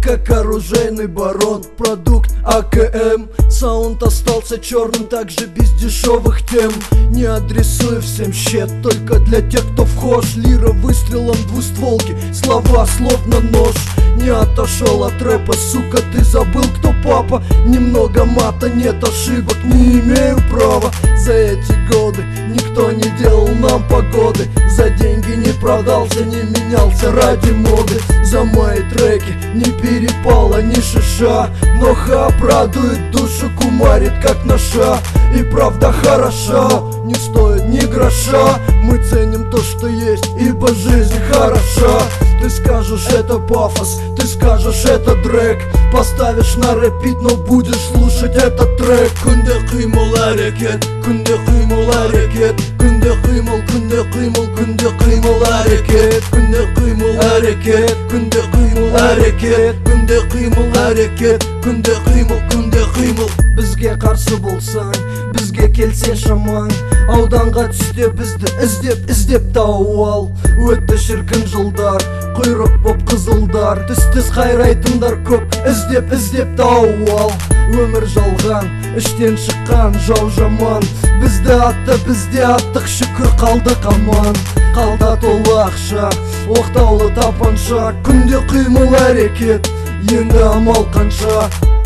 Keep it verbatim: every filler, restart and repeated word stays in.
как оружейный барон. Продукт А К М. Саунд остался черным, также без дешевых тем. Не адресую всем щет, только для тех, кто вхож. Лира выстрелом двустволки, слова словно нож. Не отошел от рэпа, сука, ты забыл, кто папа. Немного мата, нет ошибок, не имею права. За эти годы никто не делал нам погоды. За деньги не продался, не менялся ради моды. За мои треки не перепало ни шиша. Но хап радует душу, кумарит как наша. И правда хороша, не стоит ни гроша. Мы ценим то, что есть, ибо жизнь хороша. Ты скажешь, это пафос, ты скажешь, это дрэк. Поставишь на рэпит, но будешь слушать этот трек. Күнде кыймыл әрекет, күнде кыймыл әрекет, күнде кыймыл, күнде кыймыл, күнде кыймыл әрекет, күнде кыймыл әрекет, күнде кыймыл әрекет, күнде кыймыл әрекет, күнде кыймыл, күнде кыймыл. Бізге қарсы болсаң, бізге келсе шамаң. Ауданға түсте бізді іздеп, іздеп тауып ал. Өтті шіркін жылдар, құйрық боп қызылдар. Түс-түс қайрайтындар көп, іздеп, іздеп тауып ал. Өмір жалған, іштен шыққан жау жаман. Бізді атты, бізде аттық, шүкір қалдық аман. Қалда толы ақша, оқтаулы тапанша. Күнде қимыл әрекет, енді амал қанша.